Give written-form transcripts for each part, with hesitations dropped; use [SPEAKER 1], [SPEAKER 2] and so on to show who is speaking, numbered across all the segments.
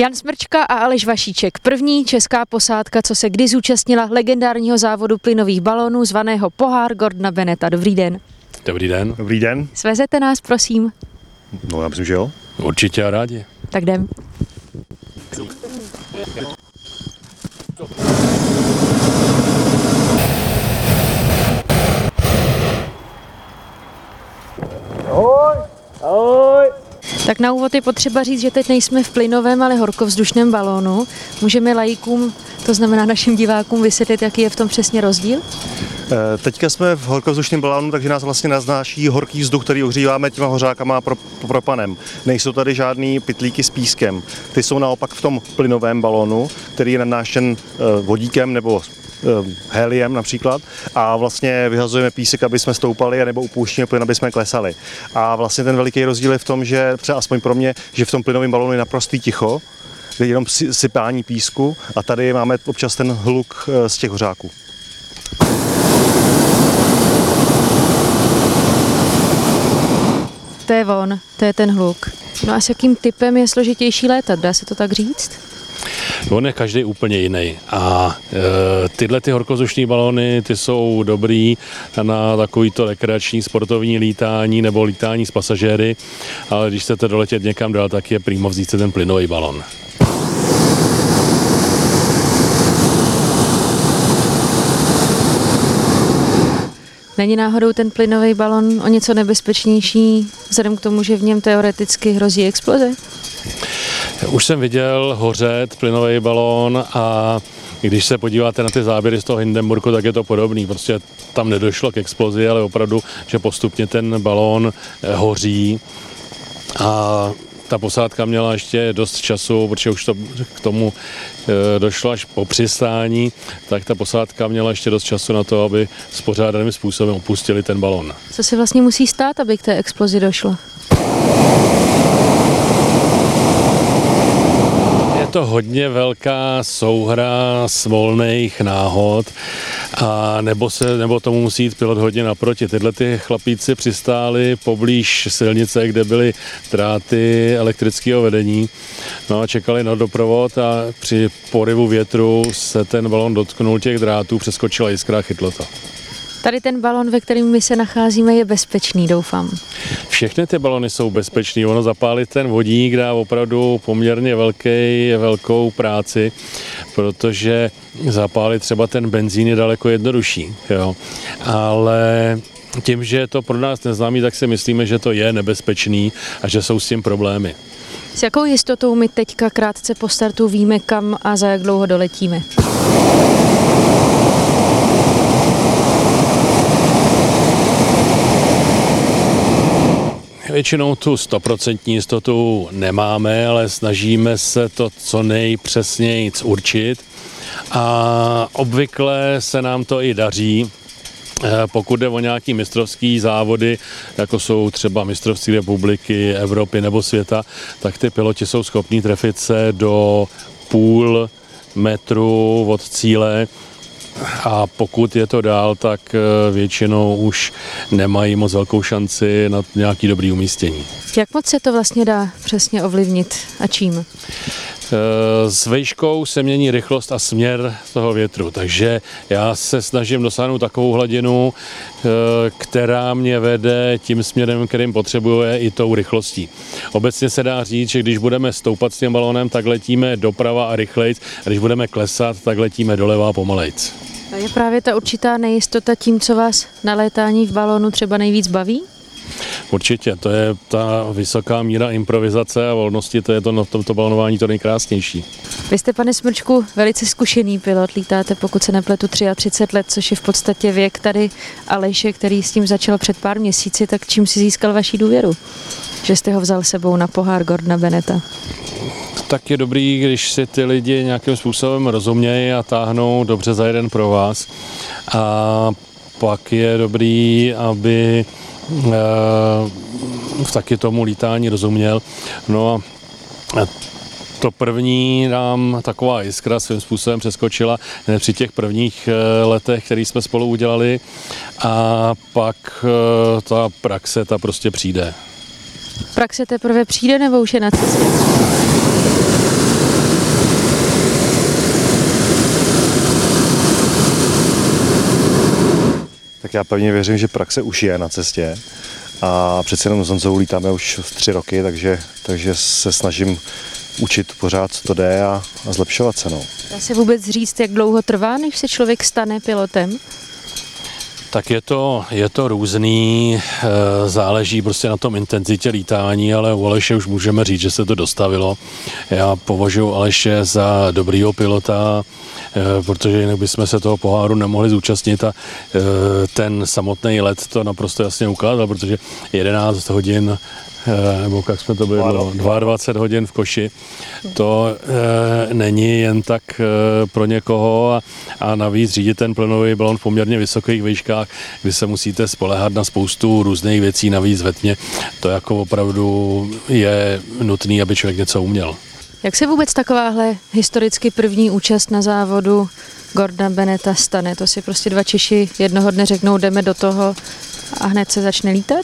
[SPEAKER 1] Jan Smrčka a Aleš Vašíček, první česká posádka, co se kdy zúčastnila legendárního závodu plynových balónů zvaného Pohár Gordona Bennetta. Dobrý den.
[SPEAKER 2] Dobrý den.
[SPEAKER 3] Dobrý den.
[SPEAKER 1] Svezete nás, prosím?
[SPEAKER 3] No, já myslím, že jo.
[SPEAKER 2] Určitě a rádi.
[SPEAKER 1] Tak jdem.
[SPEAKER 3] Ahoj. Ahoj.
[SPEAKER 1] Tak na úvod je potřeba říct, že teď nejsme v plynovém, ale horkovzdušném balónu. Můžeme laikům, to znamená našim divákům, vysvětlit, jaký je v tom přesně rozdíl?
[SPEAKER 3] Teďka jsme v horkovzdušném balónu, takže nás vlastně naznáší horký vzduch, který ohříváme těma hořákama propanem. Nejsou tady žádný pytlíky s pískem. Ty jsou naopak v tom plynovém balónu, který je nanášen vodíkem nebo heliem například, a vlastně vyhazujeme písek, aby jsme stoupali, nebo upouštíme plyn, aby jsme klesali. A vlastně ten veliký rozdíl je v tom, že třeba aspoň pro mě, že v tom plynovém balónu je naprostý ticho, kde je jenom sypání písku, a tady máme občas ten hluk z těch hořáků.
[SPEAKER 1] To je on, to je ten hluk. No a s jakým typem je složitější létat, dá se to tak říct?
[SPEAKER 2] On je každý úplně jiný a tyhle ty horkovzdušní balóny, ty jsou dobrý na takovýto rekreační sportovní lítání nebo lítání s pasažéry, ale když chcete doletět někam dál, tak je prýmo vzít si ten plynový balón.
[SPEAKER 1] Není náhodou ten plynový balon o něco nebezpečnější, vzhledem k tomu, že v něm teoreticky hrozí exploze?
[SPEAKER 2] Už jsem viděl hořet plynový balón a když se podíváte na ty záběry z toho Hindenburgu, tak je to podobný. Prostě tam nedošlo k explozi, ale opravdu, že postupně ten balón hoří. A ta posádka měla ještě dost času, protože už to k tomu došlo až po přistání, tak ta posádka měla ještě dost času na to, aby spořádaným způsobem opustili ten balón.
[SPEAKER 1] Co se vlastně musí stát, aby k té explozi došlo?
[SPEAKER 2] Je to hodně velká souhra svolných náhod, a nebo tomu musí jít pilot hodně naproti. Tyhle ty chlapíci přistáli poblíž silnice, kde byly dráty elektrického vedení, no a čekali na doprovod, a při poryvu větru se ten balon dotknul těch drátů, přeskočila jiskra a chytlo to.
[SPEAKER 1] Tady ten balon, ve kterém my se nacházíme, je bezpečný, doufám.
[SPEAKER 2] Všechny ty balony jsou bezpečný. Ono zapálit ten vodík dá opravdu poměrně velkou práci, protože zapálit třeba ten benzín je daleko jednodušší. Jo. Ale tím, že je to pro nás neznámý, tak si myslíme, že to je nebezpečný a že jsou s tím problémy.
[SPEAKER 1] S jakou jistotou my teďka krátce po startu víme, kam a za jak dlouho doletíme?
[SPEAKER 2] Většinou tu 100% jistotu nemáme, ale snažíme se to co nejpřesněji určit, a obvykle se nám to i daří. Pokud jde o nějaký mistrovský závody, jako jsou třeba mistrovství republiky, Evropy nebo světa, tak ty piloti jsou schopní trefit se do půl metru od cíle, a pokud je to dál, tak většinou už nemají moc velkou šanci na nějaký dobrý umístění.
[SPEAKER 1] Jak moc se to vlastně dá přesně ovlivnit a čím?
[SPEAKER 2] S vejškou se mění rychlost a směr toho větru, takže já se snažím dosáhnout takovou hladinu, která mě vede tím směrem, kterým potřebuje, i tou rychlostí. Obecně se dá říct, že když budeme stoupat s tím balónem, tak letíme doprava a rychlejc, a když budeme klesat, tak letíme doleva a pomalejc.
[SPEAKER 1] A je právě ta určitá nejistota tím, co vás na létání v balónu třeba nejvíc baví?
[SPEAKER 2] Určitě, to je ta vysoká míra improvizace a volnosti, to je to na tomto balonování to nejkrásnější.
[SPEAKER 1] Vy jste, pane Smrčku, velice zkušený pilot, lítáte, pokud se nepletu, 33 let, což je v podstatě věk tady Aleše, který s tím začal před pár měsíci, tak čím si získal vaši důvěru, že jste ho vzal sebou na pohár Gordona Bennetta?
[SPEAKER 2] Tak je dobrý, když si ty lidi nějakým způsobem rozumějí a táhnou dobře za jeden pro vás, a pak je dobrý, aby taky tomu lítání rozuměl. No a to první nám taková jiskra svým způsobem přeskočila při těch prvních letech, který jsme spolu udělali, a pak ta praxe, ta prostě přijde.
[SPEAKER 1] Praxe teprve přijde, nebo už je na cestě?
[SPEAKER 3] Tak já pevně věřím, že praxe už je na cestě a přece jenom s Honzou lítáme už 3 roky, takže se snažím učit pořád, co to jde a zlepšovat se. No.
[SPEAKER 1] Dá se vůbec říct, jak dlouho trvá, než se člověk stane pilotem?
[SPEAKER 2] Tak je to různý, záleží prostě na tom intenzitě lítání, ale u Aleše už můžeme říct, že se to dostavilo. Já považuji Aleše za dobrýho pilota, protože jinak bychom se toho poháru nemohli zúčastnit a ten samotný let to naprosto jasně ukázal, protože 11 hodin nebo jak jsme to byli, 22 hodin v koši, to není jen tak pro někoho a navíc řídit ten plynový balon v poměrně vysokých výškách, kdy se musíte spoléhat na spoustu různých věcí, navíc ve tmě, to jako opravdu je nutné, aby člověk něco uměl.
[SPEAKER 1] Jak se vůbec takováhle historicky první účast na závodu Gordona Bennetta stane? To si prostě 2 Češi jednoho dne řeknou, jdeme do toho a hned se začne lítat?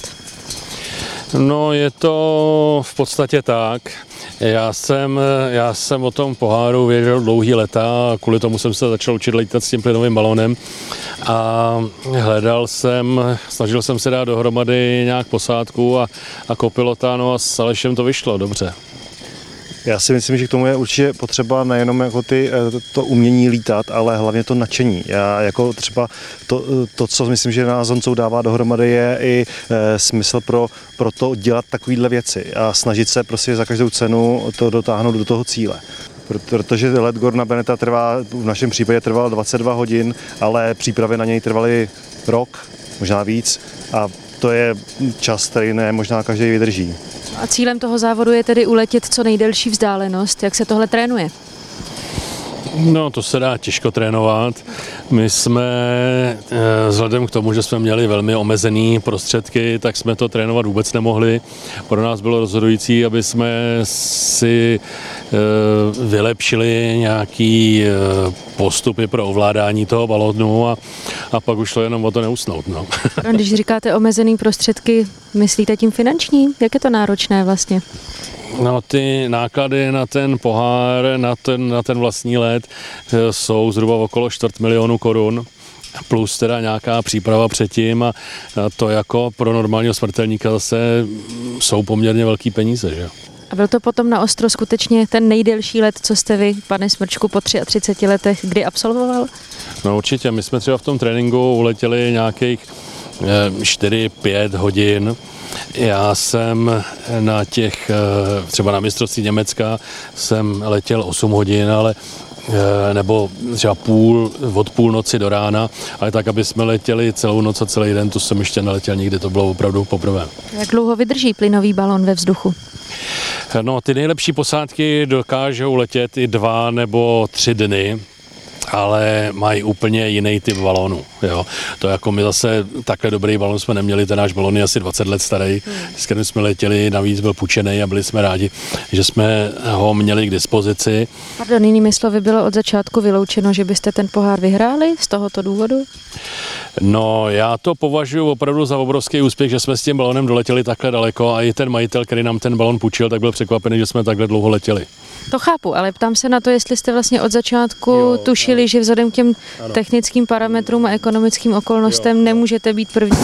[SPEAKER 2] No, je to v podstatě tak. Já jsem o tom poháru věděl dlouhý leta a kvůli tomu jsem se začal učit lítat s tím plynovým balonem a snažil jsem se dát dohromady nějak posádku a kopilota, no a s Alešem to vyšlo dobře.
[SPEAKER 3] Já si myslím, že k tomu je určitě potřeba nejenom jako to umění lítat, ale hlavně to nadšení. Já jako třeba to, co myslím, že nás Honzou dává dohromady, je i smysl pro to dělat takovéhle věci a snažit se prostě za každou cenu to dotáhnout do toho cíle. Protože let Gordona Bennetta v našem případě trval 22 hodin, ale přípravy na něj trvaly rok, možná víc a to je čas, který ne možná každý vydrží.
[SPEAKER 1] A cílem toho závodu je tedy uletět co nejdelší vzdálenost. Jak se tohle trénuje?
[SPEAKER 2] No, to se dá těžko trénovat. My jsme, vzhledem k tomu, že jsme měli velmi omezené prostředky, tak jsme to trénovat vůbec nemohli. Pro nás bylo rozhodující, aby jsme si vylepšili nějaký postupy pro ovládání toho balónu a pak už šlo jenom o to neusnout. No.
[SPEAKER 1] Když říkáte omezený prostředky, myslíte tím finanční? Jak je to náročné vlastně?
[SPEAKER 2] No, ty náklady na ten pohár, na ten vlastní let jsou zhruba okolo 250 000 korun. Plus teda nějaká příprava předtím a to jako pro normálního smrtelníka zase jsou poměrně velký peníze, že?
[SPEAKER 1] A byl to potom na ostro skutečně ten nejdelší let, co jste vy, pane Smrčku, po 33 letech kdy absolvoval? No
[SPEAKER 2] určitě, my jsme třeba v tom tréninku uletěli nějakých 4-5 hodin. Já jsem na těch, třeba na mistrovství Německa jsem letěl 8 hodin, ale nebo třeba od půlnoci do rána, ale tak, aby jsme letěli celou noc a celý den, to jsem ještě neletěl nikdy, to bylo opravdu poprvé.
[SPEAKER 1] Jak dlouho vydrží plynový balon ve vzduchu?
[SPEAKER 2] No, ty nejlepší posádky dokážou letět i 2 nebo 3 dny, ale mají úplně jiný typ balónu. Jo. To jako my zase takhle dobrý balón jsme neměli, ten náš balón je asi 20 let starý, s kterým jsme letěli, navíc byl půjčený a byli jsme rádi, že jsme ho měli k dispozici.
[SPEAKER 1] Pardon, jinými slovy bylo od začátku vyloučeno, že byste ten pohár vyhráli z tohoto důvodu?
[SPEAKER 2] No, já to považuji opravdu za obrovský úspěch, že jsme s tím balónem doletěli takhle daleko a i ten majitel, který nám ten balón půjčil, tak byl překvapený, že jsme takhle dlouho letěli.
[SPEAKER 1] To chápu, ale ptám se na to, jestli jste vlastně od začátku tušili, že vzhledem k těm technickým parametrům a ekonomickým okolnostem nemůžete být první.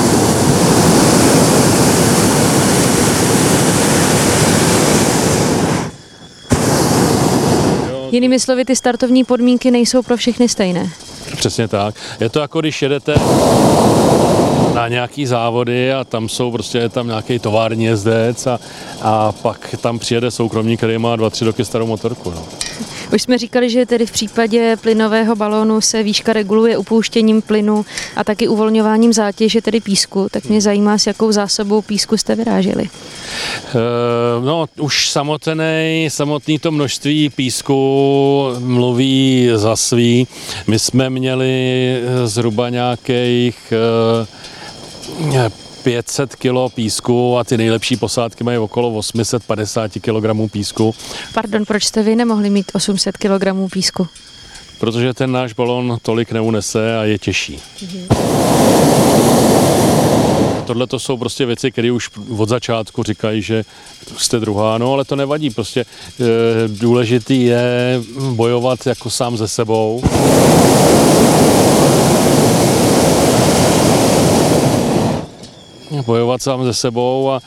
[SPEAKER 1] Jinými slovy, ty startovní podmínky nejsou pro všechny stejné.
[SPEAKER 2] Přesně tak. Je to jako když jedete na nějaký závody a tam jsou prostě tam nějaký tovární jezdec a pak tam přijede soukromník, který má 2-3 roky starou motorku. No.
[SPEAKER 1] Už jsme říkali, že tedy v případě plynového balónu se výška reguluje upouštěním plynu a taky uvolňováním zátěže, tedy písku. Tak mě zajímá, s jakou zásobou písku jste vyráželi.
[SPEAKER 2] No, už samotný to množství písku mluví za svý. My jsme měli zhruba nějakých 500 kg písku a ty nejlepší posádky mají okolo 850 kg písku. Pardon,
[SPEAKER 1] proč jste vy nemohli mít 800 kg písku?
[SPEAKER 2] Protože ten náš balon tolik neunese a je těžší. Tohle to jsou prostě věci, které už od začátku říkají, že jste druhá, no ale to nevadí, prostě důležitý je bojovat jako sám se sebou. bojovat sám se sebou a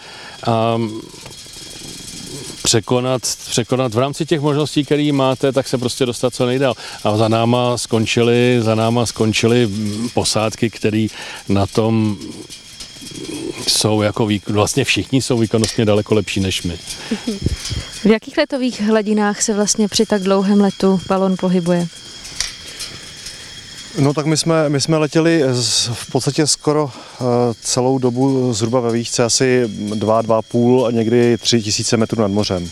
[SPEAKER 2] překonat v rámci těch možností, které máte, tak se prostě dostat co nejdál. A za náma skončily posádky, které na tom jsou jako vlastně všichni jsou výkonnostně daleko lepší než my.
[SPEAKER 1] V jakých letových hladinách se vlastně při tak dlouhém letu balon pohybuje?
[SPEAKER 3] No tak my jsme letěli v podstatě skoro celou dobu zhruba ve výšce asi 2,5 a někdy 3 000 metrů nad mořem.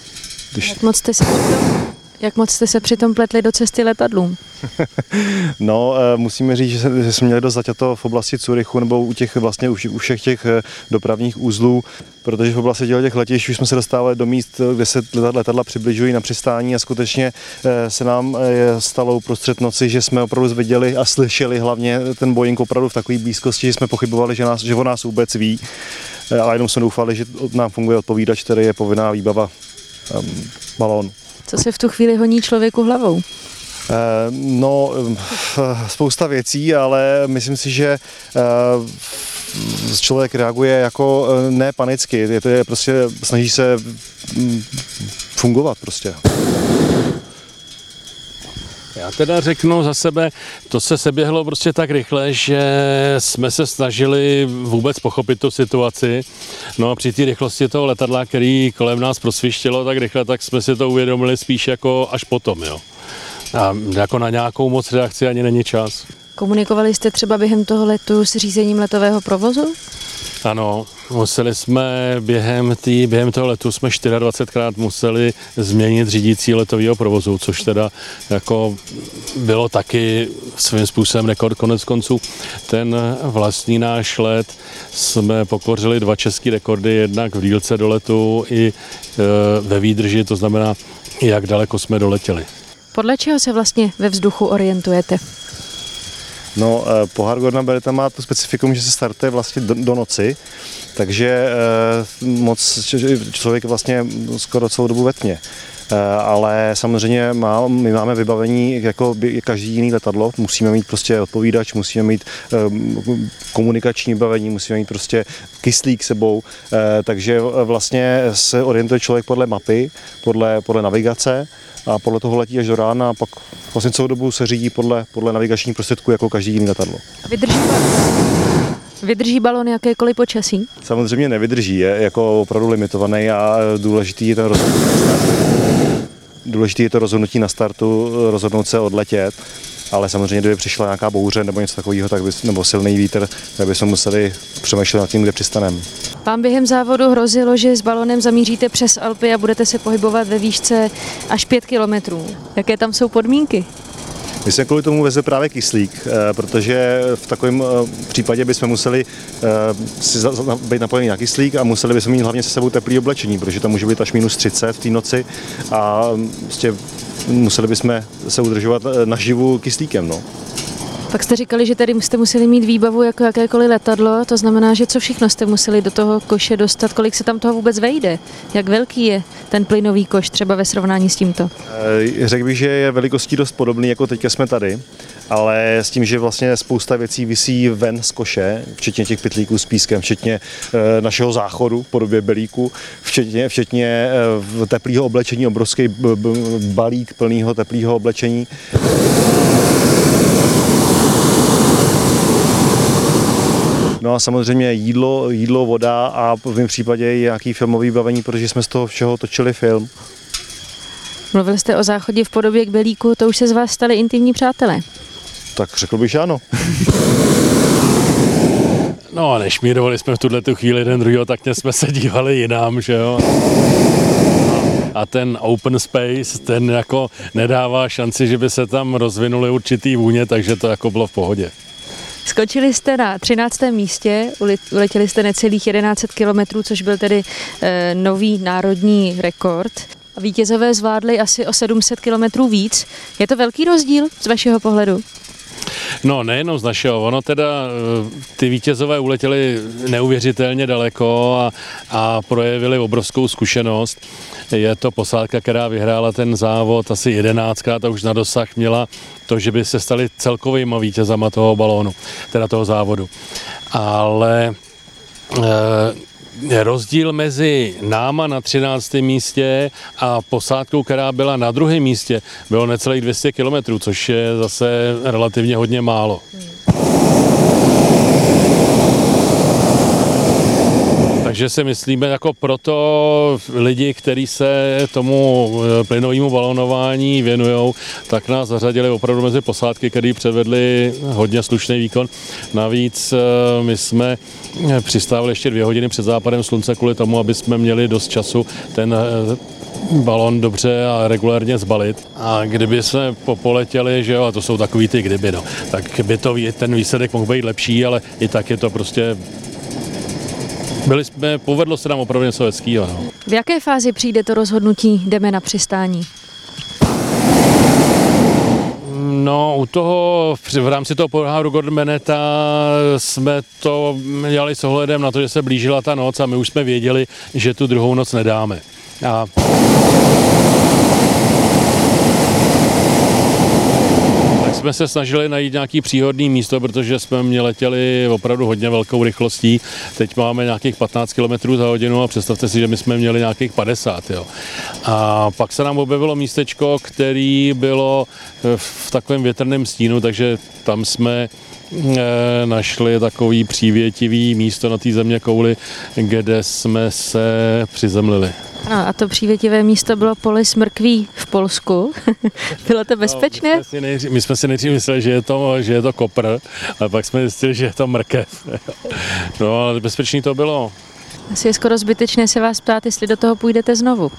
[SPEAKER 1] Jak moc jste se přitom pletli do cesty letadlům?
[SPEAKER 3] No, musíme říct, že jsme měli dost zaťato v oblasti Curychu nebo u všech těch dopravních uzlů, protože v oblasti těch letišť už jsme se dostávali do míst, kde se letadla přibližují na přistání a skutečně se nám stalo uprostřed noci, že jsme opravdu viděli a slyšeli hlavně ten Boeing opravdu v takové blízkosti, že jsme pochybovali, že o nás vůbec ví, ale jenom jsme doufali, že nám funguje odpovídač, který je povinná výbava balónu.
[SPEAKER 1] Co se v tu chvíli honí člověku hlavou?
[SPEAKER 3] No, spousta věcí, ale myslím si, že člověk reaguje jako ne panicky, je prostě snaží se fungovat prostě.
[SPEAKER 2] Já teda řeknu za sebe, to se seběhlo prostě tak rychle, že jsme se snažili vůbec pochopit tu situaci. No a při té rychlosti toho letadla, který kolem nás prosvištělo tak rychle, tak jsme si to uvědomili spíš jako až potom, jo. A jako na nějakou moc reakci ani není čas.
[SPEAKER 1] Komunikovali jste třeba během toho letu s řízením letového provozu?
[SPEAKER 2] Ano, museli jsme během toho letu jsme 24krát museli změnit řídící letového provozu, což teda jako bylo taky svým způsobem rekord. Konec konců ten vlastní náš let jsme pokořili 2 české rekordy, jednak v dílce doletu i ve výdrži, to znamená, jak daleko jsme doletěli.
[SPEAKER 1] Podle čeho se vlastně ve vzduchu orientujete?
[SPEAKER 3] No, pohár Gordona Bennetta má to specifikum, že se startuje vlastně do noci, takže člověk vlastně skoro celou dobu ve tmě. Ale samozřejmě my máme vybavení jako každý jiný letadlo, musíme mít prostě odpovídač, musíme mít komunikační vybavení, musíme mít prostě kyslík sebou, takže vlastně se orientuje člověk podle mapy, podle navigace a podle toho letí až do rána a pak vlastně celou dobu se řídí podle navigačních prostředků jako každý jiný letadlo.
[SPEAKER 1] Vydrží balon jakékoliv počasí?
[SPEAKER 3] Samozřejmě nevydrží, je jako opravdu limitovaný a důležitý je to rozhodnutí na startu, rozhodnout se odletět, ale samozřejmě, kdyby přišla nějaká bouře nebo něco takového, nebo silný vítr, tak bychom museli přemýšlet nad tím, kde přistaneme.
[SPEAKER 1] Vám během závodu hrozilo, že s balonem zamíříte přes Alpy a budete se pohybovat ve výšce až 5 kilometrů. Jaké tam jsou podmínky?
[SPEAKER 3] My jsme kvůli tomu vezli právě kyslík, protože v takovém případě bychom museli být napojení na kyslík a museli bychom mít hlavně se sebou teplé oblečení, protože tam může být až -30 v té noci a prostě museli bychom se udržovat naživu kyslíkem. No.
[SPEAKER 1] Pak jste říkali, že tady jste museli mít výbavu jako jakékoliv letadlo, to znamená, že co všechno jste museli do toho koše dostat, kolik se tam toho vůbec vejde, jak velký je ten plynový koš třeba ve srovnání s tímto?
[SPEAKER 3] Řekl bych, že je velikostí dost podobný, jako teďka jsme tady, ale s tím, že vlastně spousta věcí visí ven z koše, včetně těch pytlíků s pískem, včetně našeho záchodu v podobě belíku, včetně teplého oblečení, obrovský balík plného teplého oblečení. No a samozřejmě jídlo, voda a v mém případě i nějaký filmový vybavení, protože jsme z toho všeho točili film.
[SPEAKER 1] Mluvil jste o záchodě v podobě k belíku, to už se z vás stali intimní přátelé.
[SPEAKER 3] Tak řekl bych, že ano.
[SPEAKER 2] No a nešmírovali jsme v tuto chvíli jeden druhýho, tak jsme se dívali jinam, že jo. A ten open space, ten jako nedává šanci, že by se tam rozvinuly určitý vůně, takže to jako bylo v pohodě.
[SPEAKER 1] Skočili jste na 13. místě, uletěli jste necelých 1100 kilometrů, což byl tedy nový národní rekord. A vítězové zvládli asi o 700 kilometrů víc. Je to velký rozdíl z vašeho pohledu?
[SPEAKER 2] No, nejenom z našeho. Ono teda, ty vítězové uletěli neuvěřitelně daleko a projevili obrovskou zkušenost. Je to posádka, která vyhrála ten závod asi 11krát a už na dosah měla to, že by se stali celkovýma vítězama toho balónu, teda toho závodu. Ale rozdíl mezi náma na 13. místě a posádkou, která byla na druhém místě, bylo necelých 200 kilometrů, což je zase relativně hodně málo. Takže si myslíme, jako proto lidi, kteří se tomu plynovému balonování věnují, tak nás zařadili opravdu mezi posádky, které předvedli hodně slušný výkon. Navíc my jsme přistávali ještě 2 hodiny před západem slunce kvůli tomu, aby jsme měli dost času ten balon dobře a regulérně zbalit. A kdyby jsme poletěli, že jo, a to jsou takový ty kdyby, no, tak by ten výsledek mohl být lepší, ale i tak je to prostě povedlo se nám opravdu něco hezkýho. No.
[SPEAKER 1] V jaké fázi přijde to rozhodnutí, jdeme na přistání?
[SPEAKER 2] No, v rámci toho poháru Gordon Beneta jsme to dělali s ohledem na to, že se blížila ta noc a my už jsme věděli, že tu druhou noc nedáme. A jsme se snažili najít nějaký příhodný místo, protože jsme letěli opravdu hodně velkou rychlostí. Teď máme nějakých 15 km za hodinu a představte si, že my jsme měli nějakých 50. Jo. A pak se nám objevilo místečko, který bylo v takovém větrném stínu, takže tam jsme našli takový přívětivý místo na té zeměkouli, kde jsme se přizemlili.
[SPEAKER 1] Ano, a to přívětivé místo bylo pole smrkví v Polsku. Bylo to bezpečné?
[SPEAKER 2] No, my jsme si nejdřív mysleli, že je to kopr, ale pak jsme zjistili, že je to mrkev. No, ale bezpečný to bylo.
[SPEAKER 1] Asi je skoro zbytečné se vás ptát, jestli do toho půjdete znovu.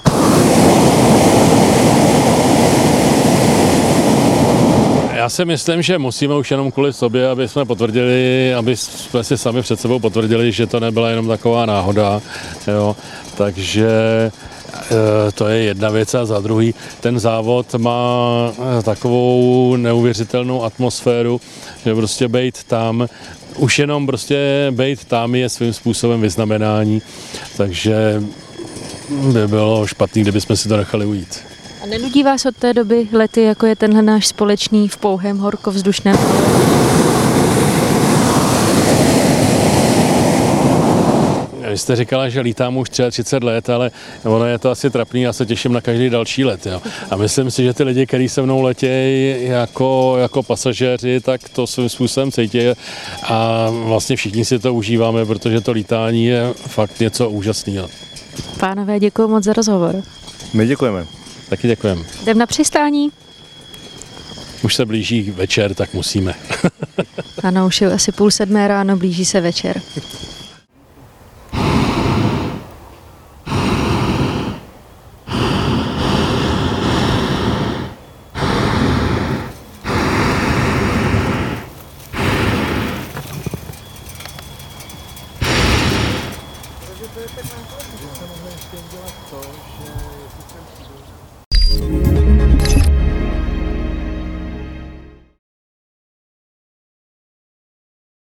[SPEAKER 2] Já si myslím, že musíme už jenom kvůli sobě, aby jsme si sami před sebou potvrdili, že to nebyla jenom taková náhoda. Jo. Takže to je jedna věc a za druhý ten závod má takovou neuvěřitelnou atmosféru, že prostě bejt tam, už jenom prostě bejt tam je svým způsobem vyznamenání, takže by bylo špatný, kdybychom si to nechali ujít.
[SPEAKER 1] A nenudí vás od té doby lety, jako je tenhle náš společný v pouhém horkovzdušném?
[SPEAKER 2] Vy jste říkala, že lítám už 33 let, ale ono je to asi trapný, já se těším na každý další let. Jo. A myslím si, že ty lidi, kteří se mnou letějí jako pasažéři, tak to svým způsobem cítí a vlastně všichni si to užíváme, protože to lítání je fakt něco úžasného.
[SPEAKER 1] Pánové, děkuji moc za rozhovor.
[SPEAKER 3] My děkujeme.
[SPEAKER 2] Taky děkujeme.
[SPEAKER 1] Jdem na přistání?
[SPEAKER 2] Už se blíží večer, tak musíme.
[SPEAKER 1] Ano, už je asi 6:30 ráno, blíží se večer.